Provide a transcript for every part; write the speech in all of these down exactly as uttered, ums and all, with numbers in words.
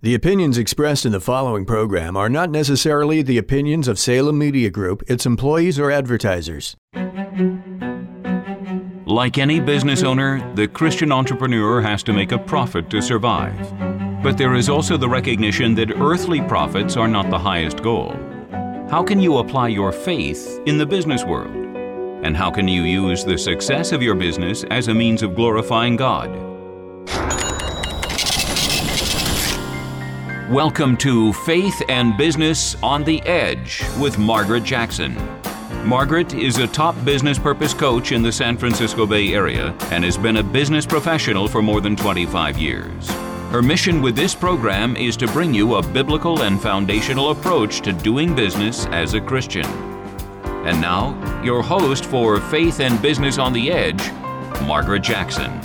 The opinions expressed in the following program are not necessarily the opinions of Salem Media Group, its employees, or advertisers. Like any business owner, the Christian entrepreneur has to make a profit to survive. But there is also the recognition that earthly profits are not the highest goal. How can you apply your faith in the business world? And how can you use the success of your business as a means of glorifying God? Welcome to Faith and Business on the Edge with Margaret Jackson. Margaret is a top business purpose coach in the San Francisco Bay Area and has been a business professional for more than twenty-five years. Her mission with this program is to bring you a biblical and foundational approach to doing business as a Christian. And now, your host for Faith and Business on the Edge, Margaret Jackson.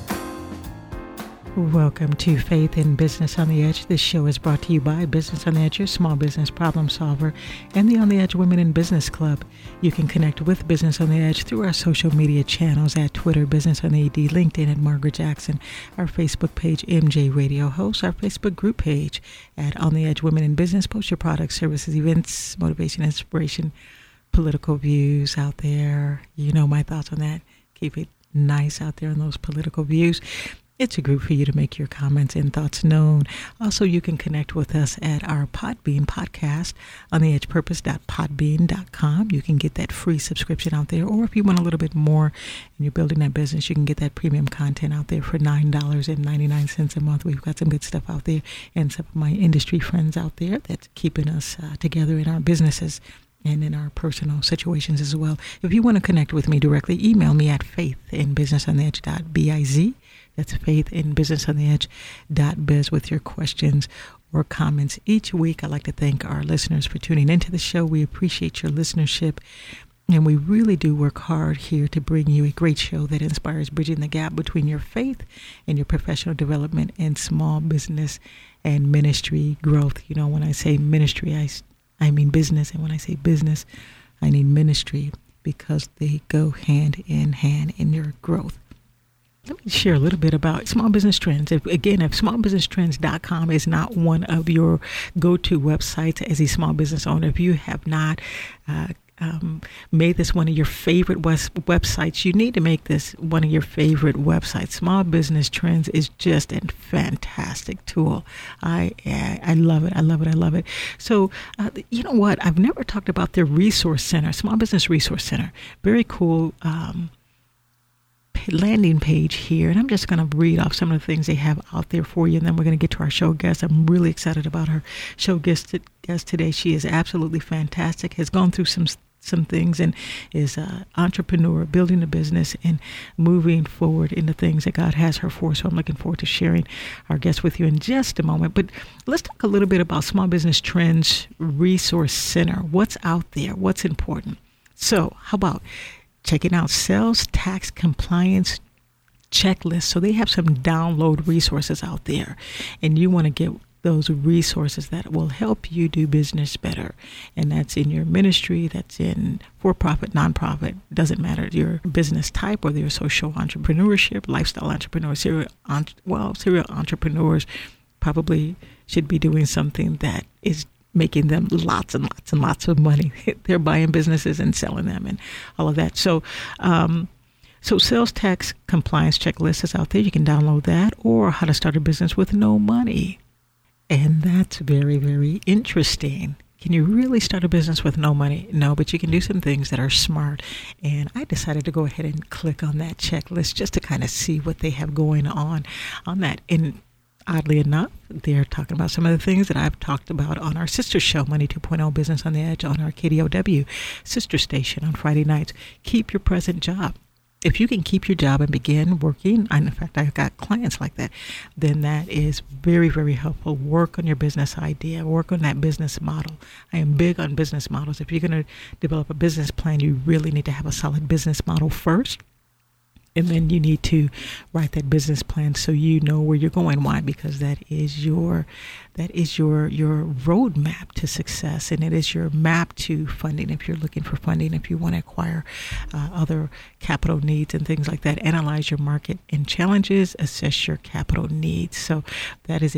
Welcome to Faith in Business on the Edge. This show is brought to you by Business on the Edge, your small business problem solver, and the On the Edge Women in Business Club. You can connect with Business on the Edge through our social media channels at Twitter, Business on the E D, LinkedIn at Margaret Jackson, our Facebook page, M J Radio Host, our Facebook group page at On the Edge Women in Business. Post your products, services, events, motivation, inspiration, political views out there. You know my thoughts on that. Keep it nice out there on those political views. It's a group for you to make your comments and thoughts known. Also, you can connect with us at our Podbean podcast on the edge purpose dot podbean dot com. You can get that free subscription out there. Or if you want a little bit more and you're building that business, you can get that premium content out there for nine dollars and ninety-nine cents a month. We've got some good stuff out there and some of my industry friends out there that's keeping us uh, together in our businesses and in our personal situations as well. If you want to connect with me directly, email me at faith in business on the edge dot biz. That's faith in business on the edge dot biz with your questions or comments. Each week, I'd like to thank our listeners for tuning into the show. We appreciate your listenership, and we really do work hard here to bring you a great show that inspires bridging the gap between your faith and your professional development and small business and ministry growth. You know, when I say ministry, I, I mean business, and when I say business, I mean ministry, because they go hand in hand in your growth. Let me share a little bit about Small Business Trends. If, again, if small business trends dot com is not one of your go-to websites as a small business owner, if you have not uh, um, made this one of your favorite wes- websites, you need to make this one of your favorite websites. Small Business Trends is just a fantastic tool. I I, I love it. I love it. I love it. So, uh, you know what? I've never talked about their resource center, Small Business Resource Center. Very cool Um, landing page here, and I'm just going to read off some of the things they have out there for you, and then we're going to get to our show guest. I'm really excited about her show guest, guest today. She is absolutely fantastic, has gone through some some things, and is an entrepreneur, building a business and moving forward into things that God has her for. So I'm looking forward to sharing our guest with you in just a moment. But let's talk a little bit about Small Business Trends Resource Center. What's out there? What's important? So how about checking out sales tax compliance checklists? So they have some download resources out there, and you want to get those resources that will help you do business better. And that's in your ministry, that's in for-profit, nonprofit, doesn't matter your business type, whether you're social entrepreneurship, lifestyle entrepreneurs, serial, well, serial entrepreneurs probably should be doing something that is making them lots and lots and lots of money. They're buying businesses and selling them and all of that. So, um, so sales tax compliance checklist is out there. You can download that, or how to start a business with no money. And that's very, very interesting. Can you really start a business with no money? No, but you can do some things that are smart. And I decided to go ahead and click on that checklist just to kind of see what they have going on on that. And oddly enough, they're talking about some of the things that I've talked about on our sister show, Money two point oh Business on the Edge, on our K D O W sister station on Friday nights. Keep your present job. If you can keep your job and begin working, and in fact, I've got clients like that, then that is very, very helpful. Work on your business idea. Work on that business model. I am big on business models. If you're going to develop a business plan, you really need to have a solid business model first. And then you need to write that business plan so you know where you're going. Why? Because that is your that is your your roadmap to success, and it is your map to funding. If you're looking for funding, if you want to acquire uh, other capital needs and things like that, analyze your market and challenges, assess your capital needs. So that is a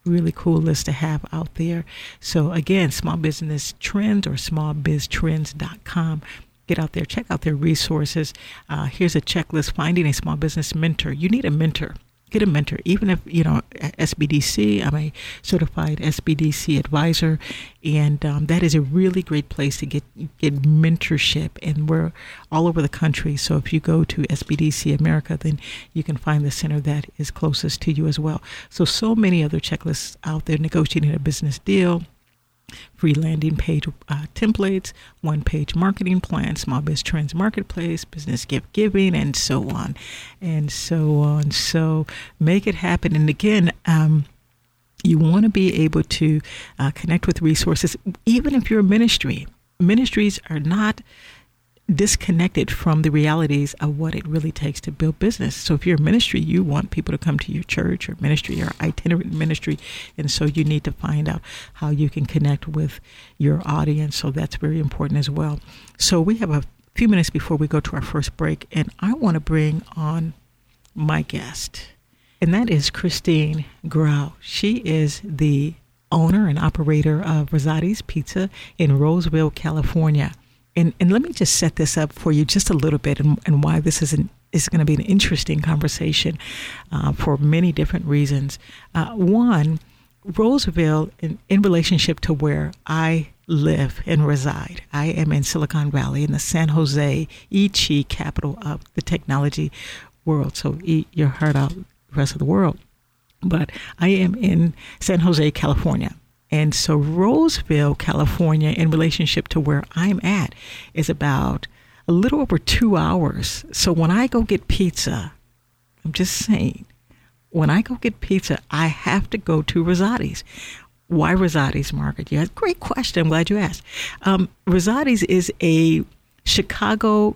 really cool list to have out there. So again, Small Business Trends or small biz trends dot com. Get out there, check out their resources. Uh, here's a checklist: finding a small business mentor. You need a mentor. Get a mentor. Even if, you know, S B D C, I'm a certified S B D C advisor, and um, that is a really great place to get get mentorship. And we're all over the country. So if you go to S B D C America, then you can find the center that is closest to you as well. So, so many other checklists out there: negotiating a business deal, free landing page uh, templates, one-page marketing plan, Small Biz Trends Marketplace, business gift giving, and so on, and so on. So make it happen. And again, um, you want to be able to uh, connect with resources, even if you're a ministry. Ministries are not disconnected from the realities of what it really takes to build business. So if you're a ministry, you want people to come to your church or ministry or itinerant ministry. And so you need to find out how you can connect with your audience. So that's very important as well. So we have a few minutes before we go to our first break, and I want to bring on my guest, and that is Christine Grau. She is the owner and operator of Rosati's Pizza in Roseville, California. And, and let me just set this up for you just a little bit, and, and why this is, an, is going to be an interesting conversation uh, for many different reasons. Uh, one, Roseville, in, in relationship to where I live and reside. I am in Silicon Valley, in the San Jose E C H I capital of the technology world. So E, you're heard out the rest of the world. But I am in San Jose, California. And so Roseville, California, in relationship to where I'm at, is about a little over two hours. So when I go get pizza, I'm just saying, when I go get pizza, I have to go to Rosati's. Why Rosati's, Margaret? Yeah, great question. I'm glad you asked. Um, Rosati's is a Chicago,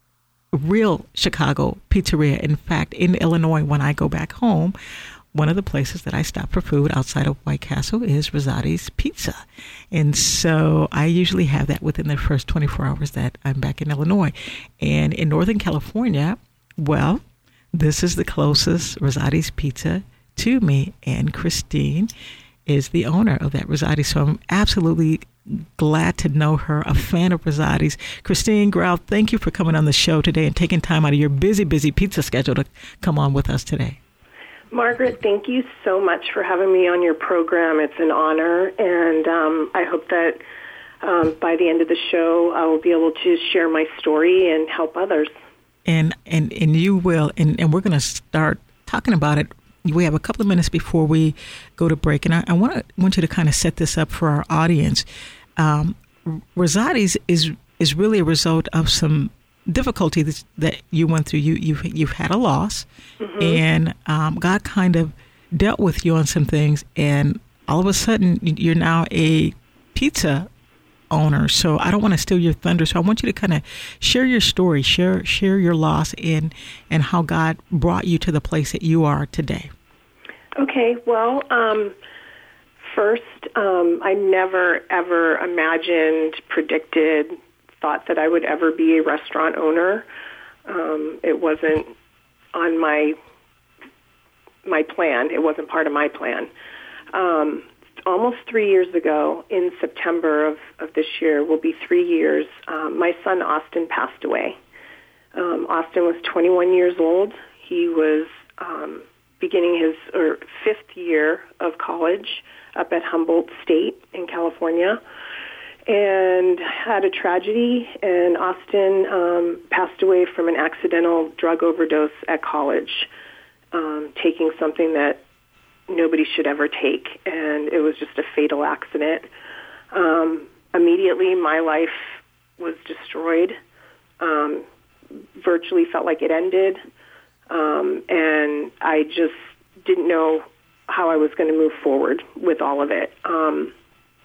real Chicago pizzeria. In fact, in Illinois, when I go back home, one of the places that I stop for food outside of White Castle is Rosati's Pizza. And so I usually have that within the first twenty-four hours that I'm back in Illinois. And in Northern California, well, this is the closest Rosati's Pizza to me. And Christine is the owner of that Rosati's. So I'm absolutely glad to know her, a fan of Rosati's. Christine Grau, thank you for coming on the show today and taking time out of your busy, busy pizza schedule to come on with us today. Margaret, thank you so much for having me on your program. It's an honor, and um, I hope that um, by the end of the show, I will be able to share my story and help others. And and, and you will, and, and we're going to start talking about it. We have a couple of minutes before we go to break, and I, I want to want you to kind of set this up for our audience. Um, Rosati's is is really a result of some difficulty that, that you went through. You you've you've had a loss, mm-hmm. and um, God kind of dealt with you on some things, and all of a sudden you're now a pizza owner. So I don't want to steal your thunder. So I want you to kind of share your story, share share your loss, and and how God brought you to the place that you are today. Okay. Well, um, first, um, I never ever imagined, predicted, thought that I would ever be a restaurant owner. Um, it wasn't on my my plan. It wasn't part of my plan. Um, almost three years ago, in September of, of this year, will be three years, um, my son Austin passed away. Um, Austin was twenty-one years old. He was um, beginning his or fifth year of college up at Humboldt State in California, and had a tragedy, and Austin um, passed away from an accidental drug overdose at college, um, taking something that nobody should ever take, and it was just a fatal accident. Um, immediately, my life was destroyed, um, virtually felt like it ended, um, and I just didn't know how I was going to move forward with all of it. Um,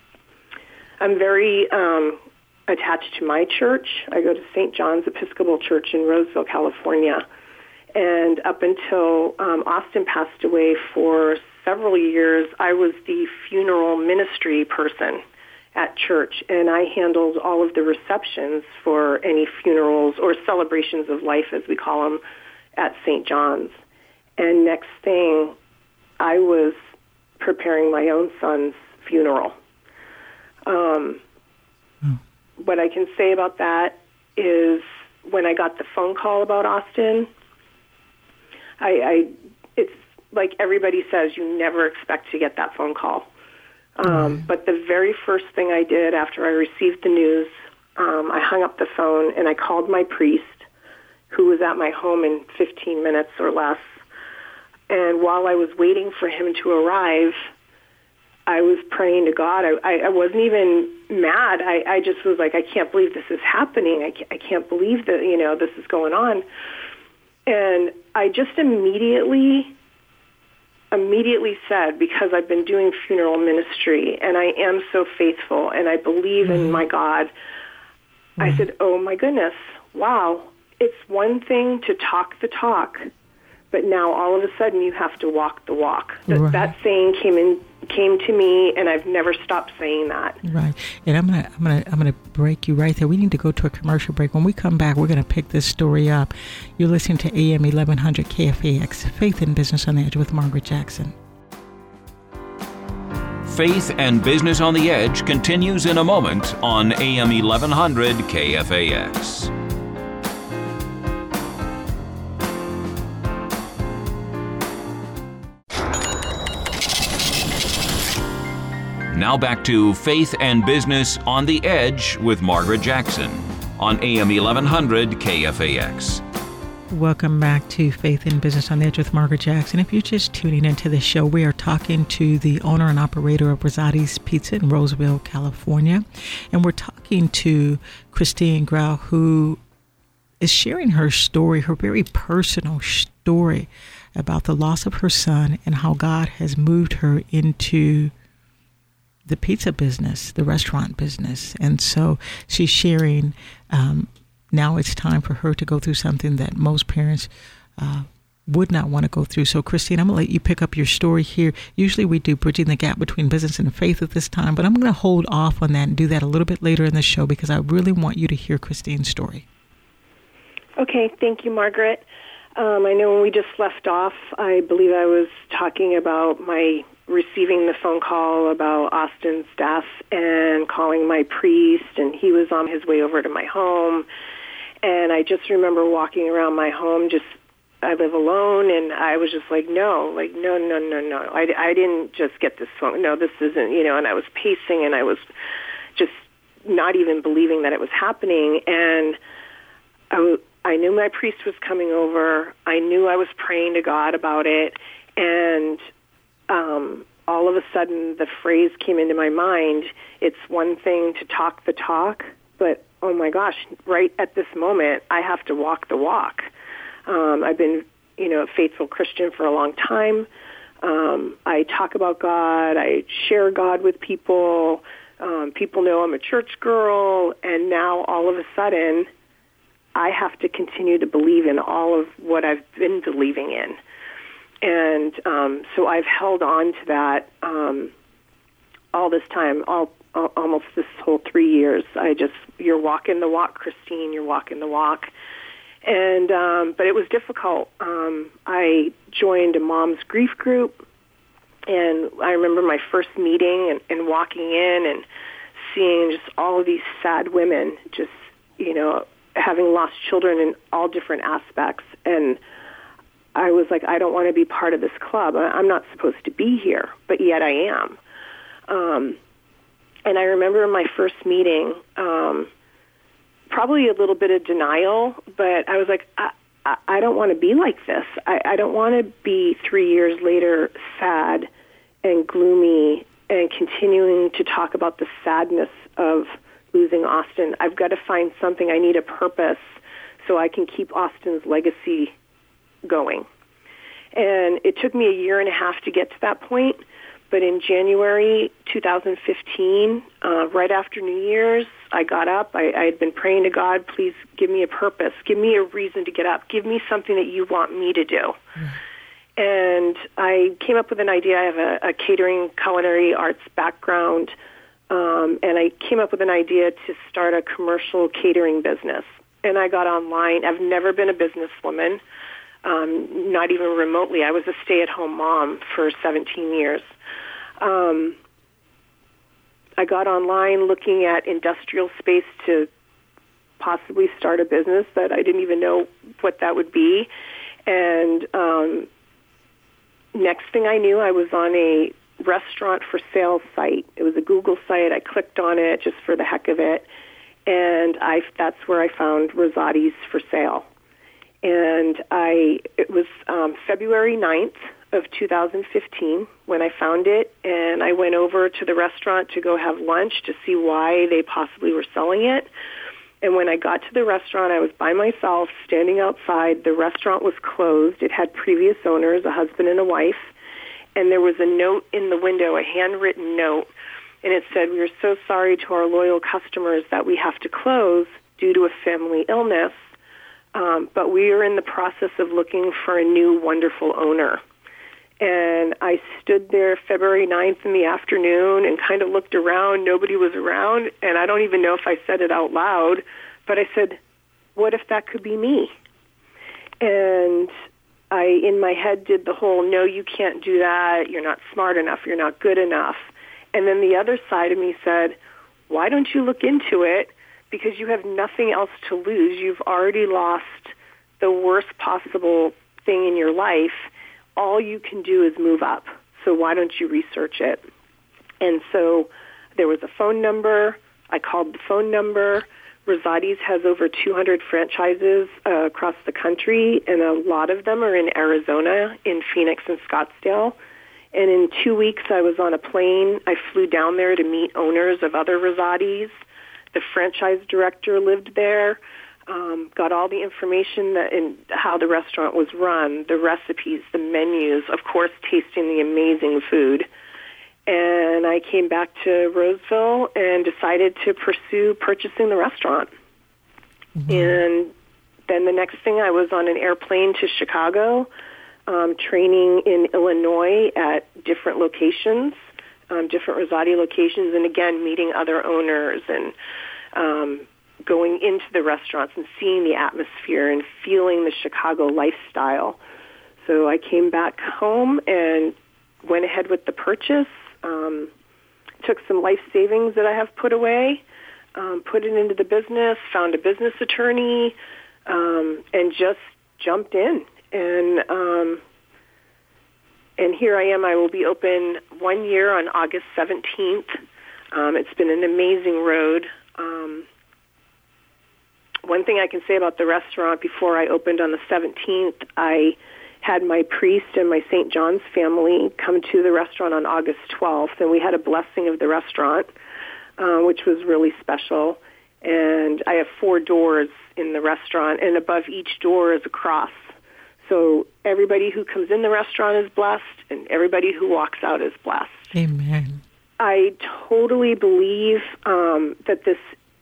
I'm very um, attached to my church. I go to Saint John's Episcopal Church in Roseville, California. And up until um, Austin passed away for several years, I was the funeral ministry person at church, and I handled all of the receptions for any funerals or celebrations of life, as we call them, at Saint John's. And next thing, I was preparing my own son's funeral. Um, mm. What I can say about that is when I got the phone call about Austin, I, I it's like everybody says, you never expect to get that phone call. Um, mm. But the very first thing I did after I received the news, um, I hung up the phone and I called my priest, who was at my home in fifteen minutes or less. And while I was waiting for him to arrive, I was praying to God. I, I, I wasn't even mad. I, I just was like, I can't believe this is happening. I can't, I can't believe that, you know, this is going on. And I just immediately, immediately said, because I've been doing funeral ministry and I am so faithful and I believe mm-hmm. in my God, mm-hmm. I said, oh my goodness, wow. It's one thing to talk the talk, but now all of a sudden you have to walk the walk. That, right. that saying came in, came to me, and I've never stopped saying that. Right, and I'm gonna, I'm gonna, I'm gonna break you right there. We need to go to a commercial break. When we come back, we're gonna pick this story up. You're listening to A M eleven hundred K F A X, Faith and Business on the Edge with Margaret Jackson. Faith and Business on the Edge continues in a moment on A M eleven hundred K F A X. Now back to Faith and Business on the Edge with Margaret Jackson on A M eleven hundred K F A X. Welcome back to Faith and Business on the Edge with Margaret Jackson. If you're just tuning into the show, we are talking to the owner and operator of Rosati's Pizza in Roseville, California. And we're talking to Christine Grau, who is sharing her story, her very personal story about the loss of her son and how God has moved her into the pizza business, the restaurant business. And so she's sharing, um, now it's time for her to go through something that most parents uh, would not want to go through. So Christine, I'm going to let you pick up your story here. Usually we do Bridging the Gap Between Business and Faith at this time, but I'm going to hold off on that and do that a little bit later in the show because I really want you to hear Christine's story. Okay, thank you, Margaret. Um, I know when we just left off, I believe I was talking about my receiving the phone call about Austin's death and calling my priest, and he was on his way over to my home. And I just remember walking around my home, just, I live alone, and I was just like, no, like, no, no, no, no. I, I didn't just get this phone. No, this isn't, you know, and I was pacing, and I was just not even believing that it was happening. And I, w- I knew my priest was coming over. I knew I was praying to God about it, and Um, all of a sudden the phrase came into my mind, it's one thing to talk the talk, but oh my gosh, right at this moment, I have to walk the walk. Um, I've been, you know, a faithful Christian for a long time. Um, I talk about God. I share God with people. Um, people know I'm a church girl, and now all of a sudden I have to continue to believe in all of what I've been believing in. And um, so I've held on to that um, all this time, all, all almost this whole three years. I just, you're walking the walk, Christine, you're walking the walk. And um, but it was difficult. Um, I joined a mom's grief group, and I remember my first meeting and, and walking in and seeing just all of these sad women, just, you know, having lost children in all different aspects. And I was like, I don't want to be part of this club. I'm not supposed to be here, but yet I am. Um, and I remember in my first meeting, um, probably a little bit of denial, but I was like, I, I, I don't want to be like this. I, I don't want to be three years later sad and gloomy and continuing to talk about the sadness of losing Austin. I've got to find something. I need a purpose so I can keep Austin's legacy going. And it took me a year and a half to get to that point, but in January two thousand fifteen, uh, right after New Year's, I got up. I, I had been praying to God, please give me a purpose. Give me a reason to get up. Give me something that you want me to do. Mm. And I came up with an idea. I have a, a catering culinary arts background, um, and I came up with an idea to start a commercial catering business. And I got online. I've never been a businesswoman. Um, not even remotely. I was a stay-at-home mom for seventeen years. Um, I got online looking at industrial space to possibly start a business that I didn't even know what that would be. And um, next thing I knew, I was on a restaurant for sale site. It was a Google site. I clicked on it just for the heck of it. And I, that's where I found Rosati's for sale. And I, it was um, February ninth of two thousand fifteen when I found it, and I went over to the restaurant to go have lunch to see why they possibly were selling it. And when I got to the restaurant, I was by myself, standing outside. The restaurant was closed. It had previous owners, a husband and a wife, and there was a note in the window, a handwritten note, and it said, "We are so sorry to our loyal customers that we have to close due to a family illness, um, but we are in the process of looking for a new wonderful owner." And I stood there February ninth in the afternoon and kind of looked around. Nobody was around, and I don't even know if I said it out loud, but I said, what if that could be me? And I, in my head, did the whole, no, you can't do that. You're not smart enough. You're not good enough. And then the other side of me said, why don't you look into it? Because you have nothing else to lose. You've already lost the worst possible thing in your life. All you can do is move up. So why don't you research it? And so there was a phone number. I called the phone number. Rosati's has over two hundred franchises uh, across the country, and a lot of them are in Arizona, in Phoenix and Scottsdale. And in two weeks, I was on a plane. I flew down there to meet owners of other Rosati's. The franchise director lived there. Um, got all the information that in how the restaurant was run, the recipes, the menus, of course, tasting the amazing food. And I came back to Roseville and decided to pursue purchasing the restaurant. Mm-hmm. And then the next thing, I was on an airplane to Chicago, um, training in Illinois at different locations, um, different Rosati locations, and again, meeting other owners and um going into the restaurants and seeing the atmosphere and feeling the Chicago lifestyle. So I came back home and went ahead with the purchase, um, took some life savings that I have put away, um, put it into the business, found a business attorney, um, and just jumped in. And um, and here I am. I will be open one year on August seventeenth. Um, it's been an amazing road. Um, One thing I can say about the restaurant, before I opened on the seventeenth, I had my priest and my Saint John's family come to the restaurant on August twelfth, and we had a blessing of the restaurant, uh, which was really special. And I have four doors in the restaurant, and above each door is a cross. So everybody who comes in the restaurant is blessed, and everybody who walks out is blessed. Amen. I totally believe um, that this,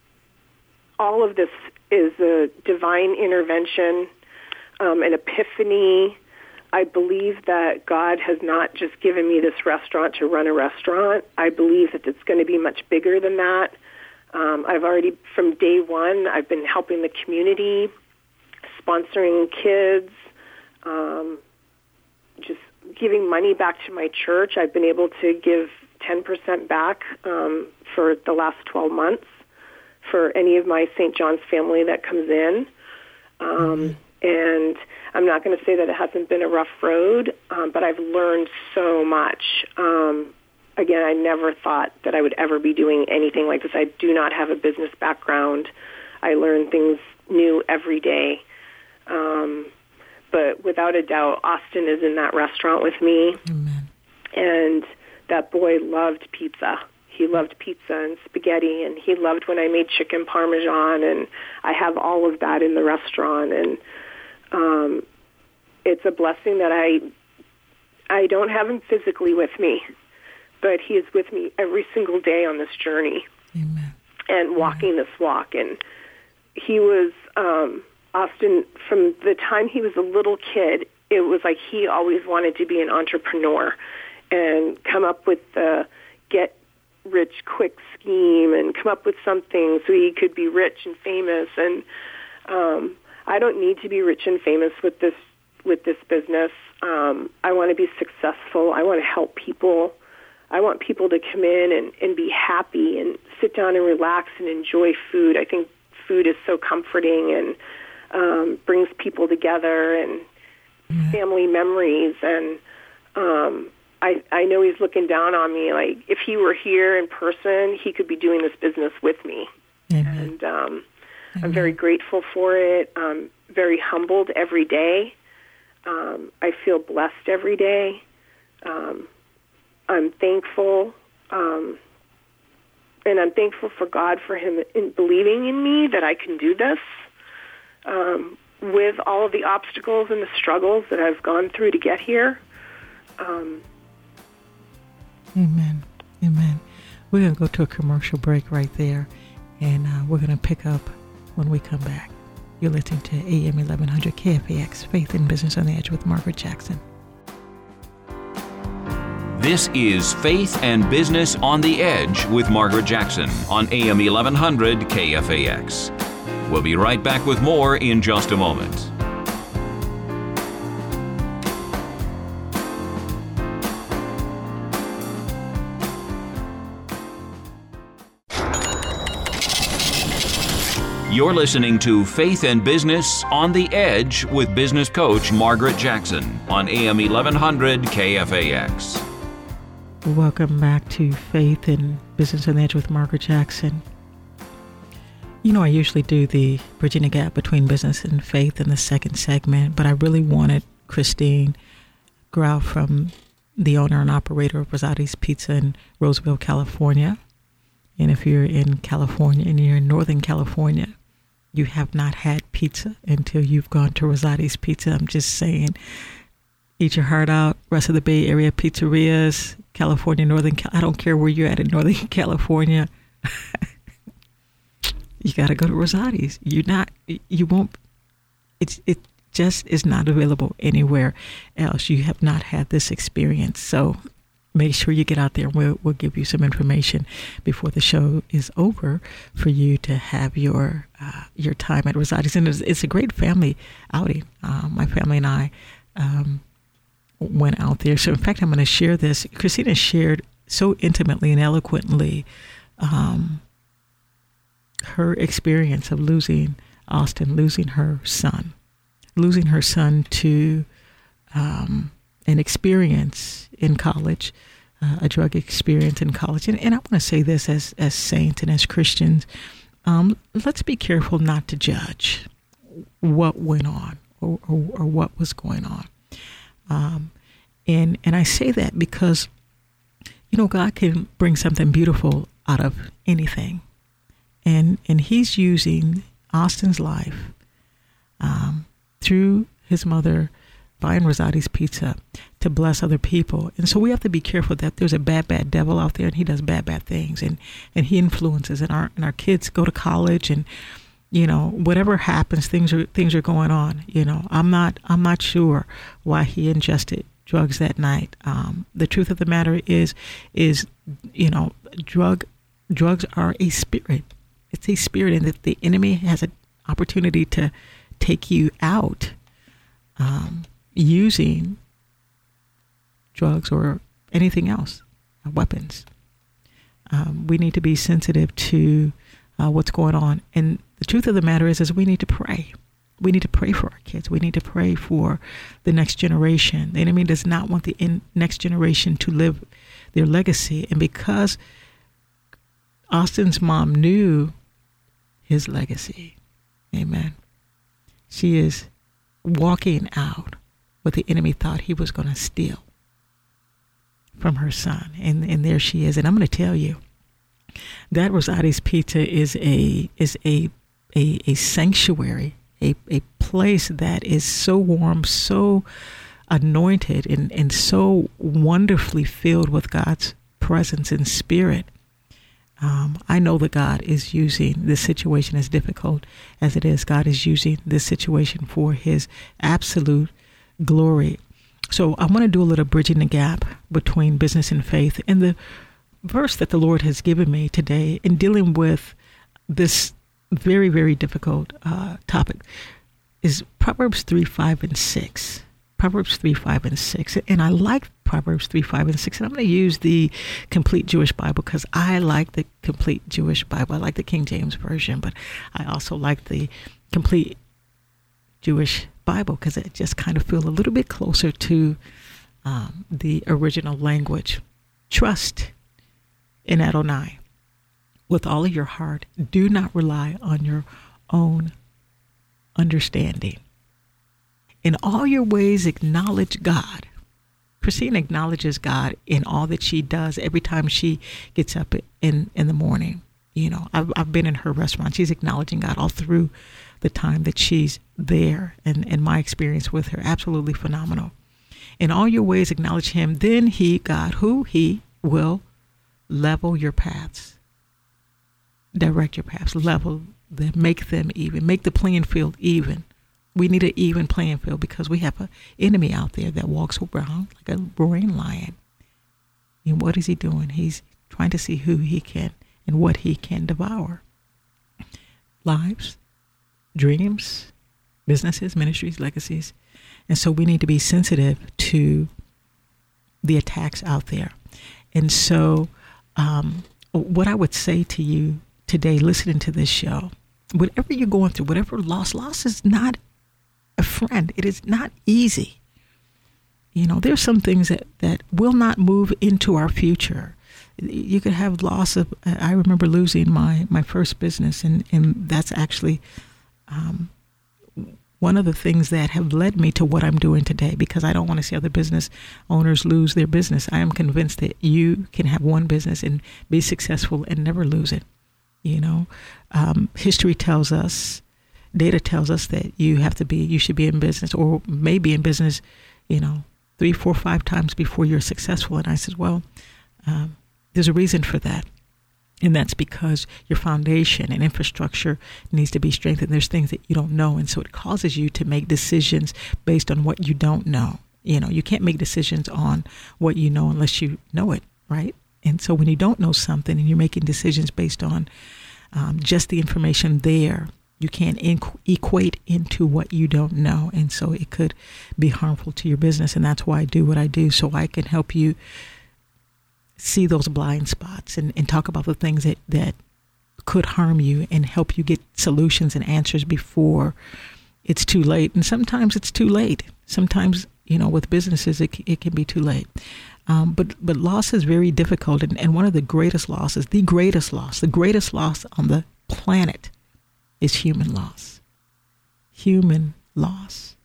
all of this is a divine intervention, um, an epiphany. I believe that God has not just given me this restaurant to run a restaurant. I believe that it's going to be much bigger than that. Um, I've already, from day one, I've been helping the community, sponsoring kids, um, just giving money back to my church. I've been able to give ten percent back um, for the last twelve months. For any of my Saint John's family that comes in. Um, mm-hmm. And I'm not going to say that it hasn't been a rough road, um, but I've learned so much. Um, again, I never thought that I would ever be doing anything like this. I do not have a business background. I learn things new every day. Um, but without a doubt, Austin is in that restaurant with me. Amen. And that boy loved pizza. He loved pizza and spaghetti, and he loved when I made chicken parmesan, and I have all of that in the restaurant. And um, it's a blessing that I I don't have him physically with me, but he is with me every single day on this journey. Amen. And walking Amen. This walk. And he was, um, Austin, from the time he was a little kid, it was like he always wanted to be an entrepreneur and come up with the get rich quick scheme and come up with something so he could be rich and famous. And um, I don't need to be rich and famous with this with this business. Um, I want to be successful. I want to help people. I want people to come in and, and be happy and sit down and relax and enjoy food. I think food is so comforting and um, brings people together and mm-hmm. family memories. And um, I, I know he's looking down on me. Like, if he were here in person, he could be doing this business with me. Mm-hmm. And um, I'm very grateful for it. I'm very humbled every day. Um, I feel blessed every day. Um, I'm thankful. Um, and I'm thankful for God for him in believing in me that I can do this um, with all of the obstacles and the struggles that I've gone through to get here. Um, Amen. Amen. We're going to go to a commercial break right there, and uh, we're going to pick up when we come back. You're listening to A M eleven hundred K F A X, Faith in Business on the Edge with Margaret Jackson. This is Faith and Business on the Edge with Margaret Jackson on A M eleven hundred K F A X. We'll be right back with more in just a moment. You're listening to Faith and Business on the Edge with business coach Margaret Jackson on A M eleven hundred K F A X. Welcome back to Faith and Business on the Edge with Margaret Jackson. You know, I usually do the bridging the gap between business and faith in the second segment, but I really wanted Christine Grau, from the owner and operator of Rosati's Pizza in Roseville, California. And if you're in California and you're in Northern California, you have not had pizza until you've gone to Rosati's Pizza. I'm just saying, eat your heart out. Rest of the Bay Area pizzerias, California, Northern, I don't care where you're at in Northern California. You got to go to Rosati's. You're not, you won't, it's, it just is not available anywhere else. You have not had this experience. So make sure you get out there, and we'll, we'll give you some information before the show is over for you to have your uh, your time at Rosati's. And it's, it's a great family outing. Uh, my family and I um, went out there. So in fact, I'm going to share this. Christina shared so intimately and eloquently um, her experience of losing Austin, losing her son, losing her son to um, an experience in college, uh, a drug experience in college. And, and I want to say this as, as saints and as Christians, um, let's be careful not to judge what went on or, or, or what was going on. Um, and, and I say that because, you know, God can bring something beautiful out of anything. And, and he's using Austin's life um, through his mother, buying Rosati's Pizza, to bless other people. And so we have to be careful that there's a bad, bad devil out there, and he does bad, bad things, and, and he influences, and our and our kids go to college, and you know, whatever happens, things are things are going on. You know, I'm not I'm not sure why he ingested drugs that night. Um, the truth of the matter is is you know, drug drugs are a spirit. It's a spirit, and that the enemy has an opportunity to take you out. Um, using drugs or anything else, uh, weapons. Um, we need to be sensitive to uh, what's going on. And the truth of the matter is, is we need to pray. We need to pray for our kids. We need to pray for the next generation. The enemy does not want the in- next generation to live their legacy. And because Austin's mom knew his legacy, amen, she is walking out what the enemy thought he was going to steal from her son. And and there she is. And I'm going to tell you, that Rosati's Pizza is a is a a, a sanctuary, a, a place that is so warm, so anointed, and, and so wonderfully filled with God's presence and spirit. Um, I know that God is using this situation, as difficult as it is. God is using this situation for his absolute glory. So I want to do a little bridging the gap between business and faith. And the verse that the Lord has given me today in dealing with this very, very difficult uh, topic is Proverbs three, five, and six. Proverbs three, five, and six. And I like Proverbs three, five, and six. And I'm going to use the Complete Jewish Bible because I like the Complete Jewish Bible. I like the King James Version, but I also like the Complete Jewish Bible because it just kind of feels a little bit closer to um, the original language. Trust in Adonai with all of your heart. Do not rely on your own understanding. In all your ways, acknowledge God. Christine acknowledges God in all that she does every time she gets up in, in the morning. You know, I've, I've been in her restaurant. She's acknowledging God all through the time that she's there. And, and my experience with her, absolutely phenomenal. In all your ways, acknowledge him. Then he, God, who he will level your paths. Direct your paths, level them, make them even, make the playing field even. We need an even playing field because we have an enemy out there that walks around like a roaring lion. And what is he doing? He's trying to see who he can and what he can devour. Lives, dreams, businesses, ministries, legacies. And so we need to be sensitive to the attacks out there. And so um, what I would say to you today, listening to this show, whatever you're going through, whatever loss, loss is not a friend. It is not easy. You know, there's some things that, that will not move into our future. You could have loss of, I remember losing my, my first business, and, and that's actually um, one of the things that have led me to what I'm doing today, because I don't want to see other business owners lose their business. I am convinced that you can have one business and be successful and never lose it. You know, um, history tells us, data tells us that you have to be, you should be in business or maybe in business, you know, three, four, five times before you're successful. And I said, well, um, there's a reason for that. And that's because your foundation and infrastructure needs to be strengthened. There's things that you don't know. And so it causes you to make decisions based on what you don't know. You know, you can't make decisions on what you know unless you know it, right? And so when you don't know something and you're making decisions based on um, just the information there, you can't inc- equate into what you don't know. And so it could be harmful to your business. And that's why I do what I do, so I can help you see those blind spots and, and talk about the things that, that could harm you and help you get solutions and answers before it's too late. And sometimes it's too late. Sometimes, you know, with businesses, it, it can be too late. Um, but but loss is very difficult. And, and one of the greatest losses, the greatest loss, the greatest loss on the planet is human loss. Human loss.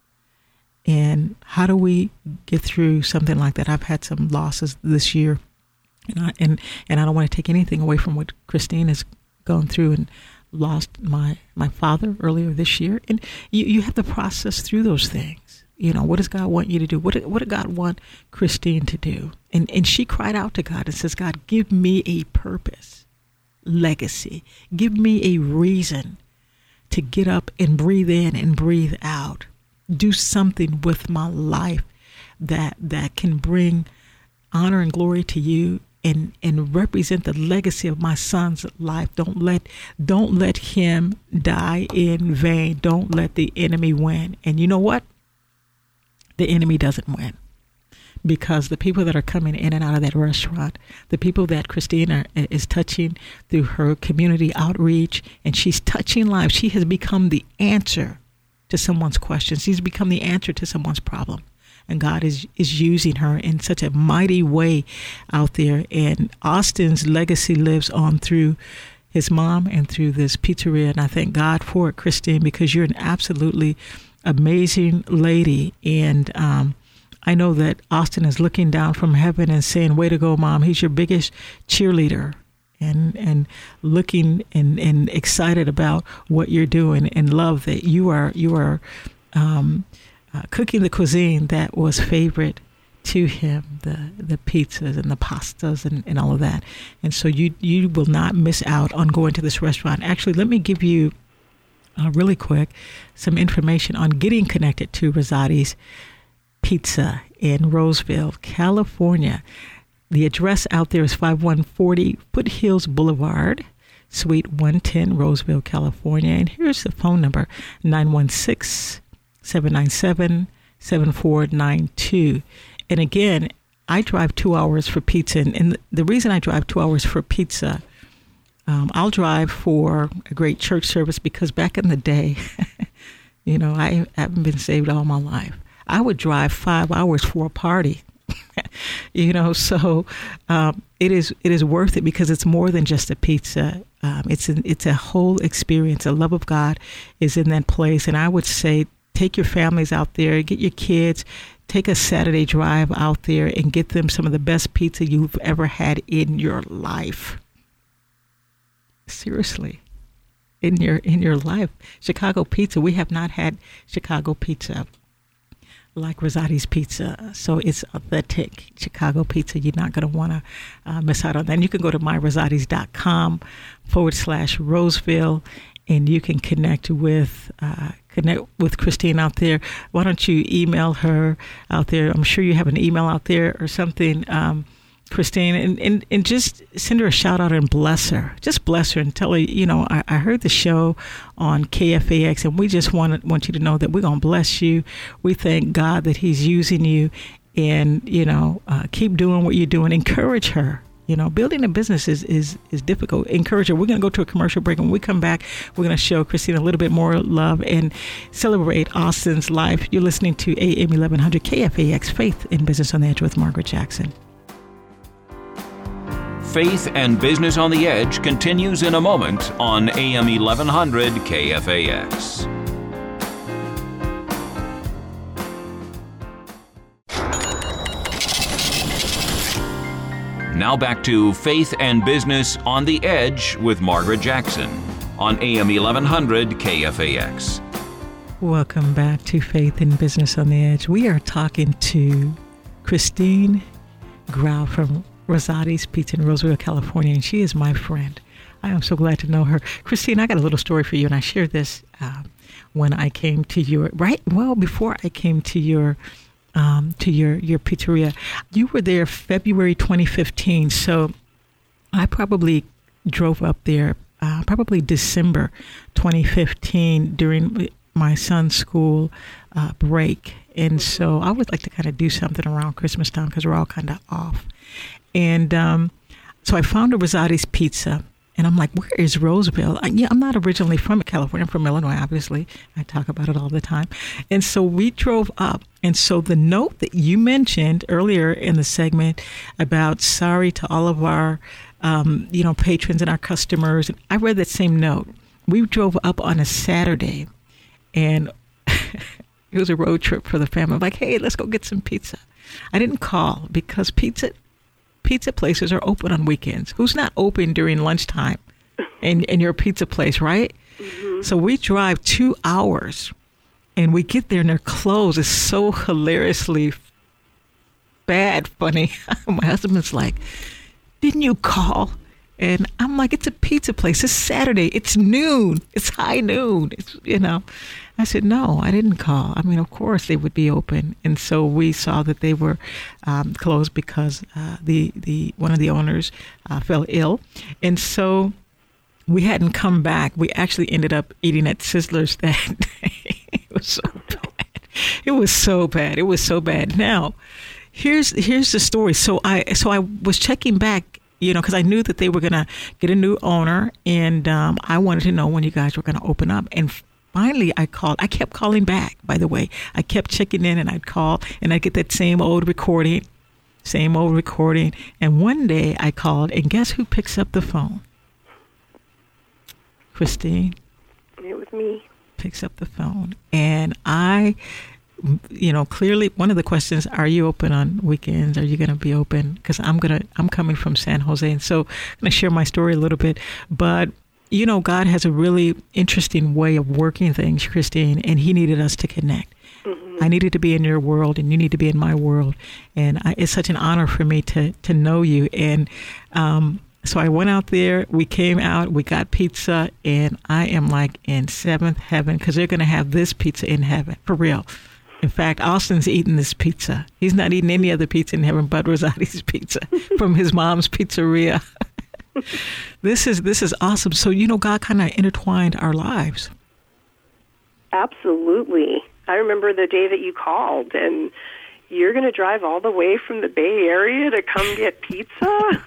And how do we get through something like that? I've had some losses this year. And I, and, and I don't want to take anything away from what Christine has gone through, and lost my, my father earlier this year. And you, you have to process through those things. You know, what does God want you to do? What, what did God want Christine to do? And, and she cried out to God and says, God, give me a purpose, legacy. Give me a reason to get up and breathe in and breathe out. Do something with my life that that can bring honor and glory to you, and, and represent the legacy of my son's life. Don't let don't let him die in vain. Don't let the enemy win. And you know what? The enemy doesn't win, because the people that are coming in and out of that restaurant, the people that Christina is touching through her community outreach, and she's touching lives. She has become the answer to someone's question. She's become the answer to someone's problem. And God is, is using her in such a mighty way out there. And Austin's legacy lives on through his mom and through this pizzeria. And I thank God for it, Christine, because you're an absolutely amazing lady. And um, I know that Austin is looking down from heaven and saying, way to go, Mom. He's your biggest cheerleader. And and looking and, and excited about what you're doing, and love that you are you are um, uh, cooking the cuisine that was favorite to him, the the pizzas and the pastas and, and all of that. And so you you will not miss out on going to this restaurant. Actually, let me give you uh, really quick some information on getting connected to Rosati's Pizza in Roseville, California. The address out there is five one four zero Foothills Boulevard, Suite one ten, Roseville, California. And here's the phone number, nine one six, seven nine seven, seven four nine two. And again, I drive two hours for pizza. And, and the reason I drive two hours for pizza, um, I'll drive for a great church service because back in the day, you know, I haven't been saved all my life. I would drive five hours for a party. You know, so um, it is it is worth it because it's more than just a pizza. Um, it's an, it's a whole experience. The love of God is in that place. And I would say take your families out there, get your kids, take a Saturday drive out there and get them some of the best pizza you've ever had in your life. Seriously, in your in your life. Chicago pizza, we have not had Chicago pizza like Rosati's Pizza. So it's authentic Chicago pizza. You're not going to want to uh, miss out on that. And you can go to myrosatis.com forward slash Roseville, and you can connect with uh, connect with Christine out there. Why don't you email her out there? I'm sure you have an email out there or something, um, Christine, and, and, and just send her a shout out and bless her. Just bless her and tell her, you know, I, I heard the show on K F A X, and we just want, want you to know that we're going to bless you. We thank God that he's using you, and, you know, uh, keep doing what you're doing. Encourage her. You know, building a business is, is, is difficult. Encourage her. We're going to go to a commercial break. When we come back, we're going to show Christine a little bit more love and celebrate Austin's life. You're listening to A M eleven hundred K F A X, Faith in Business on the Edge with Margaret Jackson. Faith and Business on the Edge continues in a moment on A M eleven hundred K F A X. Now back to Faith and Business on the Edge with Margaret Jackson on A M eleven hundred K F A X. Welcome back to Faith and Business on the Edge. We are talking to Christine Grau from Rosati's Pizza in Roseville, California, and she is my friend. I am so glad to know her. Christine, I got a little story for you, and I shared this uh, when I came to your, right, well, before I came to your Um, to your, your pizzeria. You were there February twenty fifteen, so I probably drove up there uh, probably December twenty fifteen during my son's school uh, break. And so I would like to kind of do something around Christmas time because we're all kind of off. And um, so I found a Rosati's Pizza. And I'm like, where is Roseville? I, yeah, I'm not originally from California. I'm from Illinois, obviously. I talk about it all the time. And so we drove up. And so the note that you mentioned earlier in the segment about sorry to all of our, um, you know, patrons and our customers, I read that same note. We drove up on a Saturday, and it was a road trip for the family. I'm like, hey, let's go get some pizza. I didn't call because pizza... Pizza places are open on weekends. Who's not open during lunchtime in, in your pizza place, right? Mm-hmm. So we drive two hours and we get there and they're closed. It's so hilariously bad, funny. My husband's like, didn't you call? And I'm like, it's a pizza place. It's Saturday. It's noon. It's high noon. It's, you know. I said, no, I didn't call. I mean, of course they would be open. And so we saw that they were um, closed because uh, the, the one of the owners uh, fell ill. And so we hadn't come back. We actually ended up eating at Sizzler's that day. It was so bad. It was so bad. It was so bad. Now, here's here's the story. So I so I was checking back, you know, because I knew that they were going to get a new owner. And um, I wanted to know when you guys were going to open up. And finally, I called. I kept calling back, by the way. I kept checking in, and I'd call, and I'd get that same old recording, same old recording. And one day I called, and guess who picks up the phone? Christine. It was me. Picks up the phone. And I, you know, clearly one of the questions, are you open on weekends? Are you going to be open? Because I'm going to, I'm coming from San Jose. And so I'm going to share my story a little bit. But you know, God has a really interesting way of working things, Christine, and he needed us to connect. Mm-hmm. I needed to be in your world, and you need to be in my world. And I, it's such an honor for me to, to know you. And um, so I went out there, we came out, we got pizza, and I am like in seventh heaven because they're going to have this pizza in heaven, for real. In fact, Austin's eating this pizza. He's not eating any other pizza in heaven but Rosati's Pizza from his mom's pizzeria. This is this is awesome. So, you know, God kind of intertwined our lives. Absolutely. I remember the day that you called, and you're going to drive all the way from the Bay Area to come get pizza?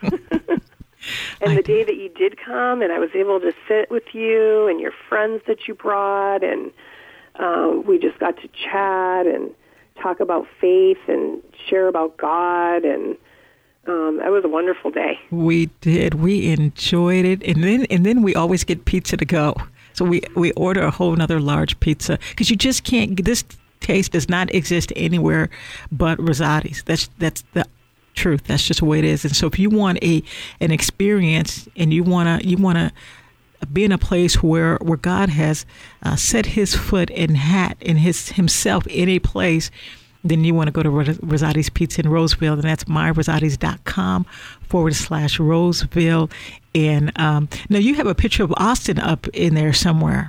And I the day that you did come, and I was able to sit with you and your friends that you brought, and um, we just got to chat and talk about faith and share about God, and um, it was a wonderful day. We did. We enjoyed it, and then and then we always get pizza to go. So we, we order a whole another large pizza because you just can't. This taste does not exist anywhere but Rosati's. That's that's the truth. That's just the way it is. And so if you want a an experience and you wanna you wanna be in a place where where God has uh, set His foot and hat in His Himself in a place, then you want to go to Rosati's Pizza in Roseville, and that's my rosatis dot com forward slash Roseville. And um, now you have a picture of Austin up in there somewhere.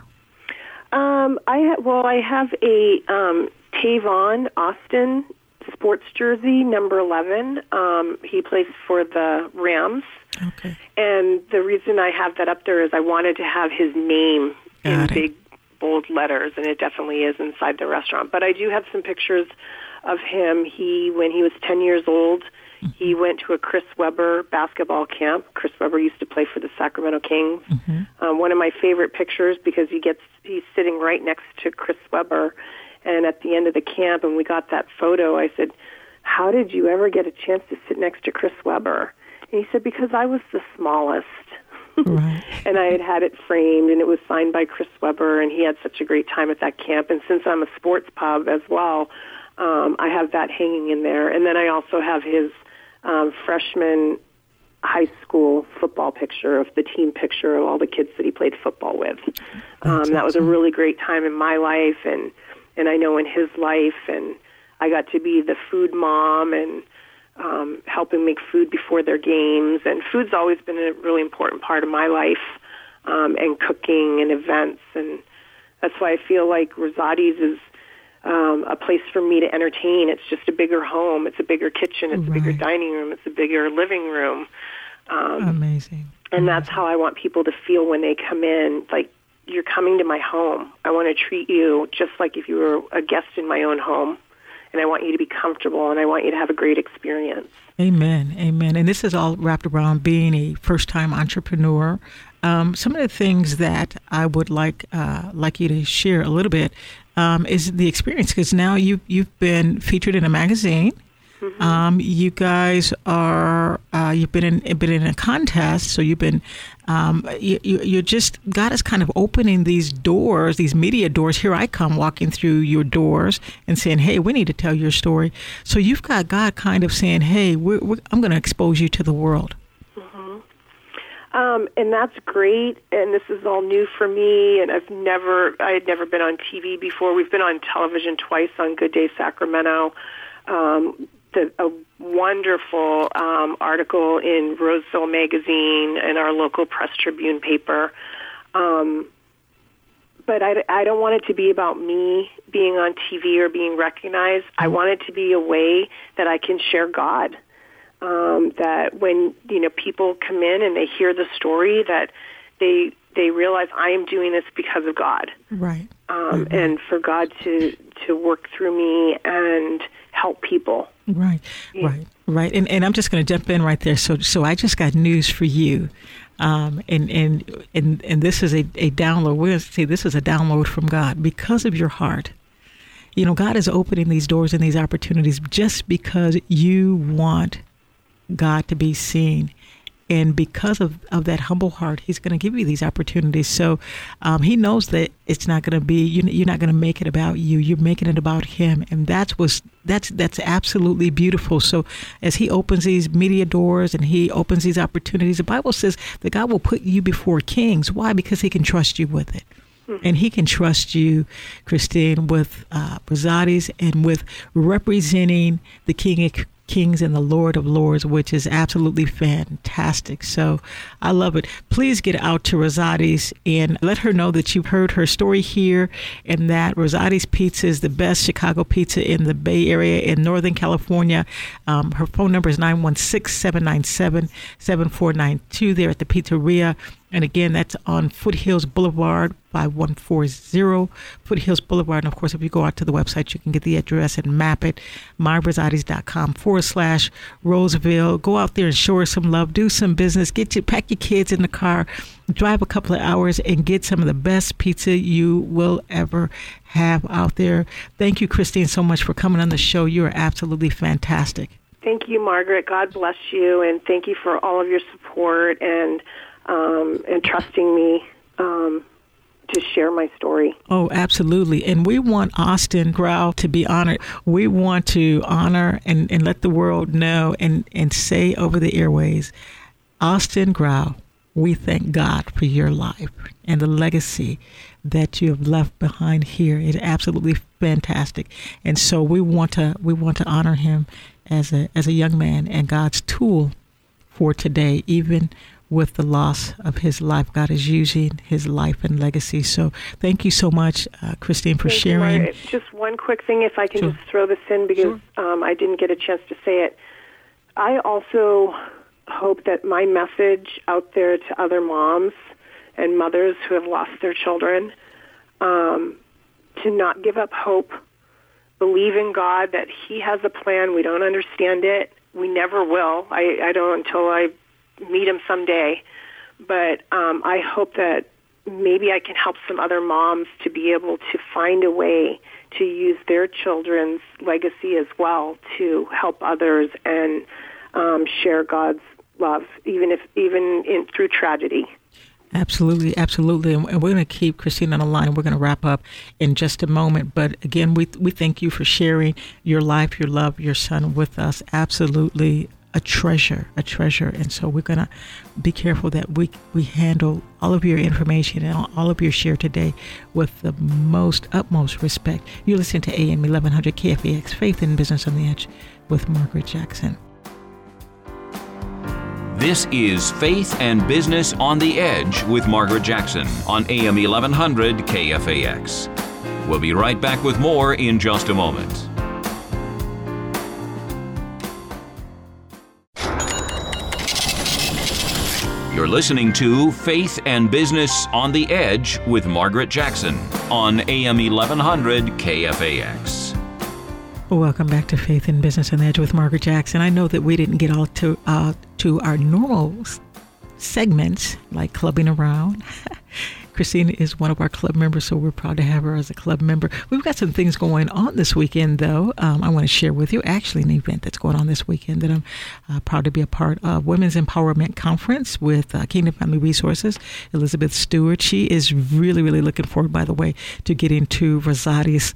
Um, I ha- well, I have a um, Tavon Austin sports jersey, number eleven. Um, he plays for the Rams. Okay. And the reason I have that up there is I wanted to have his name Got in it. big, bold letters, and it definitely is inside the restaurant. But I do have some pictures of him. He, when he was ten years old, mm-hmm. he went to a Chris Webber basketball camp. Chris Webber used to play for the Sacramento Kings. Mm-hmm. Um, one of my favorite pictures because he gets he's sitting right next to Chris Webber. And at the end of the camp, and we got that photo, I said, "How did you ever get a chance to sit next to Chris Webber?" And he said, "Because I was the smallest." Right. And I had had it framed, and it was signed by Chris Webber, and he had such a great time at that camp. And since I'm a sports pub as well, um, I have that hanging in there. And then I also have his um, freshman high school football picture of the team picture of all the kids that he played football with. Um, that was a really great time in my life, and, and I know in his life, and I got to be the food mom and um, helping make food before their games. And food's always been a really important part of my life, um, and cooking and events. And that's why I feel like Rosati's is um, a place for me to entertain. It's just a bigger home. It's a bigger kitchen. It's right. a bigger dining room. It's a bigger living room. Um, Amazing. And Amazing. that's how I want people to feel when they come in, like, you're coming to my home. I want to treat you just like if you were a guest in my own home. And I want you to be comfortable, and I want you to have a great experience. Amen. Amen. And this is all wrapped around being a first-time entrepreneur. Um, some of the things that I would like uh, like you to share a little bit um, is the experience, because now you, you've been featured in a magazine. Mm-hmm. Um, you guys are uh, you've been in been in a contest, so you've been um, you, you you're just God is kind of opening these doors, these media doors. Here I come walking through your doors and saying, "Hey, we need to tell your story." So you've got God kind of saying, "Hey, we're, we're, I'm going to expose you to the world." Mm-hmm. Um, and that's great. And this is all new for me. And I've never I had never been on T V before. We've been on television twice on Good Day Sacramento. Um, The, a wonderful um, article in Roseville Magazine and our local Press Tribune paper. Um, but I, I don't want it to be about me being on T V or being recognized. I want it to be a way that I can share God. Um, that when you know people come in and they hear the story, that they they realize I am doing this because of God. Right. Um, mm-hmm. And for God to, to work through me and help people. Right, yeah. right, right. And and I'm just going to jump in right there. So so I just got news for you. Um, and, and and and this is a, a download. We're going to say this is a download from God because of your heart. You know, God is opening these doors and these opportunities just because you want God to be seen. And because of, of that humble heart, He's going to give you these opportunities. So um, He knows that it's not going to be, you, you're not going to make it about you. You're making it about Him. And that's what's, that's that's absolutely beautiful. So as He opens these media doors and He opens these opportunities, the Bible says that God will put you before kings. Why? Because He can trust you with it. Mm-hmm. And He can trust you, Christine, with uh, Rosati's and with representing the King of Kings and the Lord of Lords, which is absolutely fantastic. So I love it. Please get out to Rosati's and let her know that you've heard her story here and that Rosati's Pizza is the best Chicago pizza in the Bay Area in Northern California. Um, her phone number is nine one six, seven nine seven, seven four nine two there at the pizzeria. And again, that's on Foothills Boulevard, five one four zero Foothills Boulevard. And of course, if you go out to the website, you can get the address and map it, mybrazatis.com forward slash Roseville. Go out there and show her some love, do some business, get you, pack your kids in the car, drive a couple of hours and get some of the best pizza you will ever have out there. Thank you, Christine, so much for coming on the show. You are absolutely fantastic. Thank you, Margaret. God bless you, and thank you for all of your support and um, and trusting me um, to share my story. Oh, absolutely. And we want Austin Grau to be honored. We want to honor and, and let the world know and, and say over the airways, Austin Grau, we thank God for your life and the legacy that you have left behind here. It's absolutely fantastic. And so we want to we want to honor him as a as a young man and God's tool for today, even with the loss of his life. God is using his life and legacy. So thank you so much, uh, Christine, for thank sharing. You, just one quick thing, if I can sure. just throw this in, because sure. um, I didn't get a chance to say it. I also hope that my message out there to other moms and mothers who have lost their children, um, to not give up hope, believe in God that he has a plan. We don't understand it. We never will. I, I don't until I meet him someday. But um, I hope that maybe I can help some other moms to be able to find a way to use their children's legacy as well to help others and um, share God's love, even if even in through tragedy. Absolutely, absolutely. And we're going to keep Christine on the line. We're going to wrap up in just a moment. But again, we we thank you for sharing your life, your love, your son with us. Absolutely a treasure, a treasure. And so we're going to be careful that we, we handle all of your information and all of your share today with the most utmost respect. You're listening to A M eleven hundred K F A X, Faith in Business on the Edge with Margaret Jackson. This is Faith and Business on the Edge with Margaret Jackson on A M eleven hundred K F A X. We'll be right back with more in just a moment. You're listening to Faith and Business on the Edge with Margaret Jackson on A M eleven hundred K F A X. Welcome back to Faith in Business on the Edge with Margaret Jackson. I know that we didn't get all to uh, to our normal segments like clubbing around. Christine is one of our club members, so we're proud to have her as a club member. We've got some things going on this weekend, though. Um, I want to share with you, actually, an event that's going on this weekend that I'm uh, proud to be a part of. Women's Empowerment Conference with uh, Kingdom Family Resources. Elizabeth Stewart. She is really, really looking forward, by the way, to getting to Rosati's.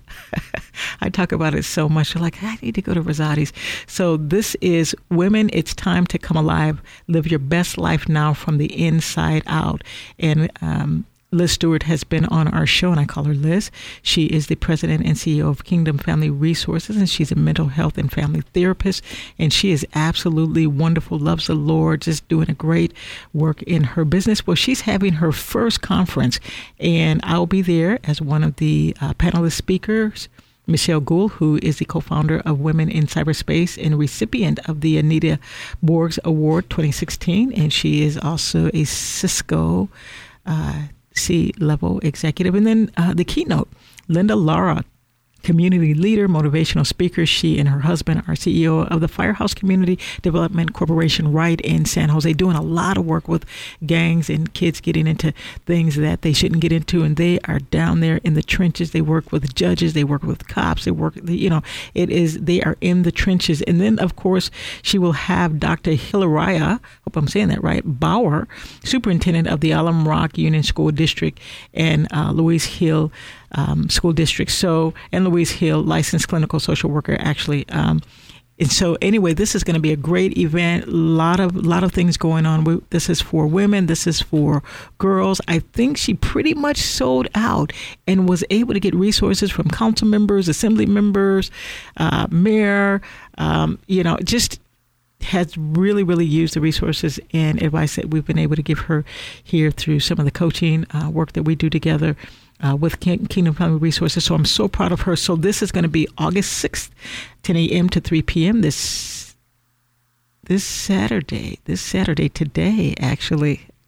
I talk about it so much. They're like, I need to go to Rosati's. So this is Women, It's Time to Come Alive. Live your best life now from the inside out. And um Liz Stewart has been on our show, and I call her Liz. She is the president and C E O of Kingdom Family Resources, and she's a mental health and family therapist, and she is absolutely wonderful, loves the Lord, just doing a great work in her business. Well, she's having her first conference, and I'll be there as one of the uh, panelist speakers. Michelle Gould, who is the co-founder of Women in Cyberspace and recipient of the Anita Borgs Award twenty sixteen, and she is also a Cisco uh C-level executive. And then uh, the keynote, Linda Lara, community leader, motivational speaker. She and her husband are C E O of the Firehouse Community Development Corporation right in San Jose, doing a lot of work with gangs and kids getting into things that they shouldn't get into. And they are down there in the trenches. They work with judges. They work with cops. They work, you know, it is, they are in the trenches. And then, of course, she will have Doctor Hilaria, hope I'm saying that right, Bauer, superintendent of the Alum Rock Union School District and uh, Louise Hill Um, school district. So, and Louise Hill, licensed clinical social worker, actually. Um, and so, anyway, this is going to be a great event. A lot of, lot of things going on. We, this is for women. This is for girls. I think she pretty much sold out and was able to get resources from council members, assembly members, uh, mayor. Um, you know, just has really, really used the resources and advice that we've been able to give her here through some of the coaching uh, work that we do together. Uh, with Kingdom Family Resources. So I'm so proud of her. So this is going to be August sixth, ten a.m. to three p.m. this this Saturday. This Saturday, today, actually.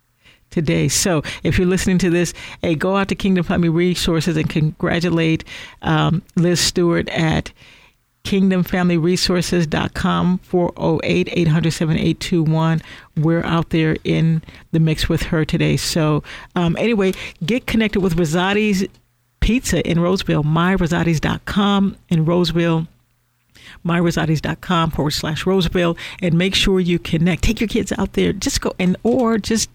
today. So if you're listening to this, hey, go out to Kingdom Family Resources and congratulate um, Liz Stewart at kingdom family resources dot com, four oh eight, eight hundred, seven eight two one. We're out there in the mix with her today. So um, anyway, get connected with Rosati's Pizza in Roseville, my rosati's dot com in Roseville. my rosati's dot com forward slash Roseville, and make sure you connect. Take your kids out there. Just go and or just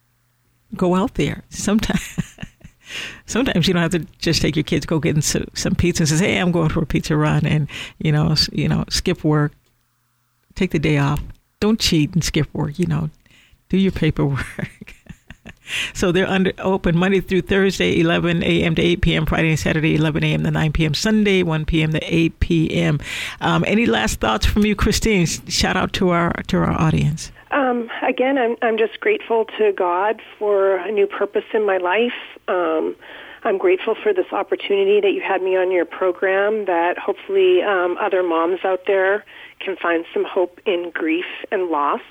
go out there. Sometimes, sometimes you don't have to just take your kids, go get some, some pizza and say, hey, I'm going for a pizza run, and you know, you know, skip work, take the day off. Don't cheat and skip work. You know, do your paperwork. So they're under open Monday through Thursday, eleven a.m. to eight p.m., Friday and Saturday, eleven a.m. to nine p.m., Sunday, one p.m. to eight p.m. Um, any last thoughts from you, Christine? Shout out to our to our audience. Um, again, I'm I'm just grateful to God for a new purpose in my life. Um, I'm grateful for this opportunity that you had me on your program, that hopefully um, other moms out there can find some hope in grief and loss.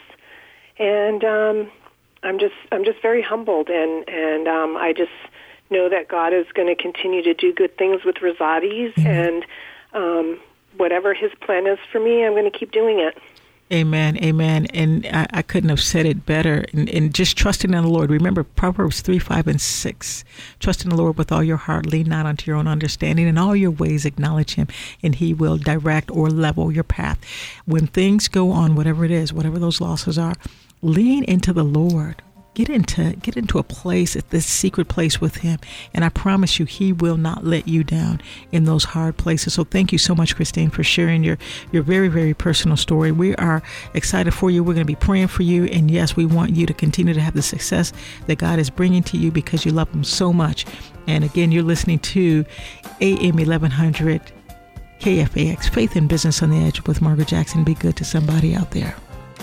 And um I'm just I'm just very humbled, and and um, I just know that God is going to continue to do good things with Rosati's, mm-hmm. and um, whatever His plan is for me, I'm going to keep doing it. Amen, amen. And I, I couldn't have said it better. And, and just trusting in the Lord. Remember Proverbs three, five, and six. Trust in the Lord with all your heart. Lean not unto your own understanding. In all your ways acknowledge Him, and He will direct or level your path. When things go on, whatever it is, whatever those losses are, lean into the Lord. Get into get into a place, at this secret place with Him. And I promise you, He will not let you down in those hard places. So thank you so much, Christine, for sharing your, your very, very personal story. We are excited for you. We're going to be praying for you. And yes, we want you to continue to have the success that God is bringing to you because you love Him so much. And again, you're listening to A M eleven hundred K F A X, Faith and Business on the Edge with Margaret Jackson. Be good to somebody out there.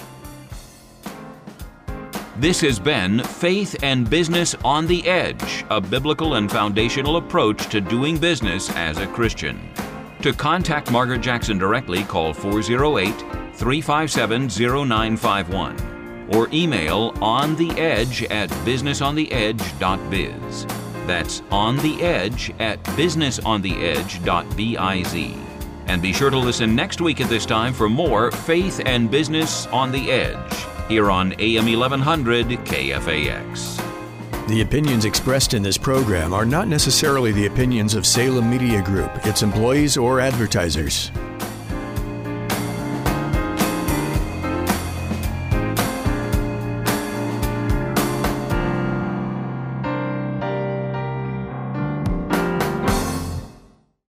This has been Faith and Business on the Edge, a biblical and foundational approach to doing business as a Christian. To contact Margaret Jackson directly, call four oh eight, three five seven, oh nine five one or email ontheedge at businessontheedge dot biz. That's ontheedge at businessontheedge dot biz. And be sure to listen next week at this time for more Faith and Business on the Edge, here on A M eleven hundred K F A X. The opinions expressed in this program are not necessarily the opinions of Salem Media Group, its employees, or advertisers.